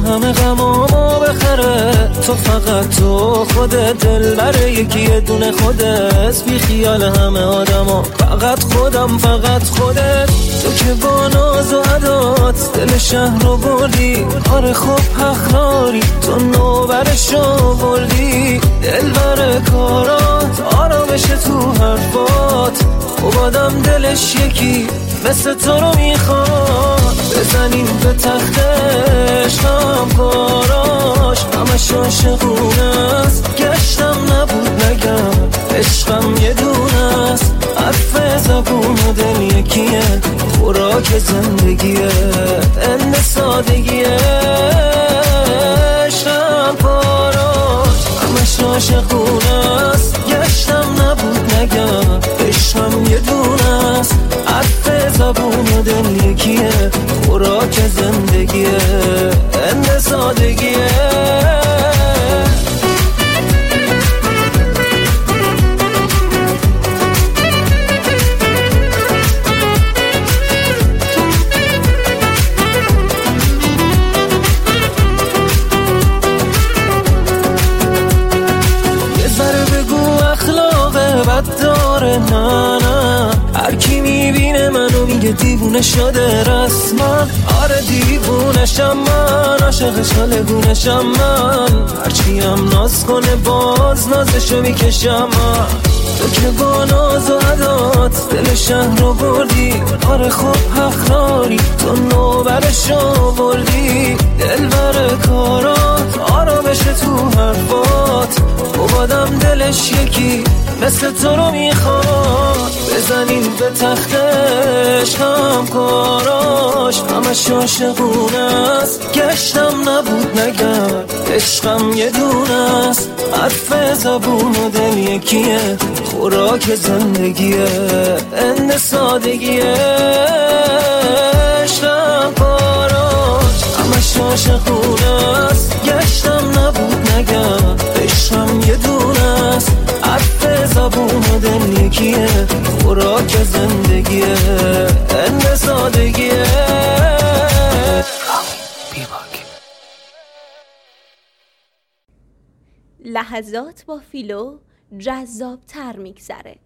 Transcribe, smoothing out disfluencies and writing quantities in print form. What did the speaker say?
همه غمامو بخره. تو فقط تو خودت، دلبر یکی یه دونه خودت، بی خیال همه آدما، فقط خودم، فقط خودت. تو که با ناز و عدات دل شهر رو بردی، آره خب حق داری، تو نوبرشو بردی. دلبر کارات، آرامش تو حرفات، خب آدم دلش یکی مثل تو رو میخواد. بزنیم به تختش هم کاراش، همش عاشقونه است، گشتم نبود نگم، عشقم یه دونه است. حرف زبون و دل یکیه، خوراک زندگیه، اند سادگیه. عشقم کاراش، همش عاشقونه است، گشتم نبود نگم، عشقم یه دونه است. حرف زبون و دل یکیه، خوراک زندگیه، اند سادگیه. بد داره نه نه، هر کی میبینه منو میگه دیوونه شده رسما. آره دیوونشم من، عاشقش حالگونشم من، هرچی هم ناز کنه باز نازشو میکشم من. تو که با ناز و عدات دل شهر رو بردی، آره خب حق داری، تو نوبرشو بردی. دلبر کارات، آرامش تو حرفات، خب آدم دلش یکی مثل تو رو میخواد. بزنیم به تختش هم کاراش، همش عاشقونه است، گشتم نبود نگم، عشقم یه دونه است. حرف زبون و دل یکیه، خوراک زندگیه، اند سادگیه. عشقم کاراش، همش عاشقونه است، گشتم نبود نگم، عشقم یه دونه است. حرف زبون و دل یکیه، خوراک زندگیه، اند سادگیه. لحظات با فیلو جذاب تر میگذره.